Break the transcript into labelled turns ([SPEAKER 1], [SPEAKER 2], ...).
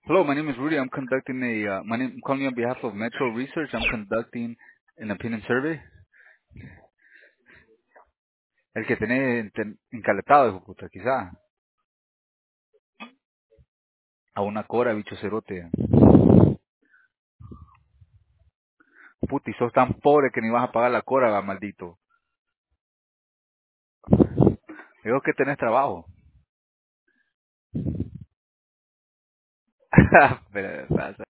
[SPEAKER 1] Hello, my name is Rudy. I'm conducting I'm calling you on behalf of Metro Research. I'm conducting an opinion survey. El que tenés encaletado, hijo de puta, quizá. A una cora, bicho cerote. Puta, y sos tan pobre que ni vas a pagar la cora, va, maldito. Digo que tenés trabajo. Pero, pasa.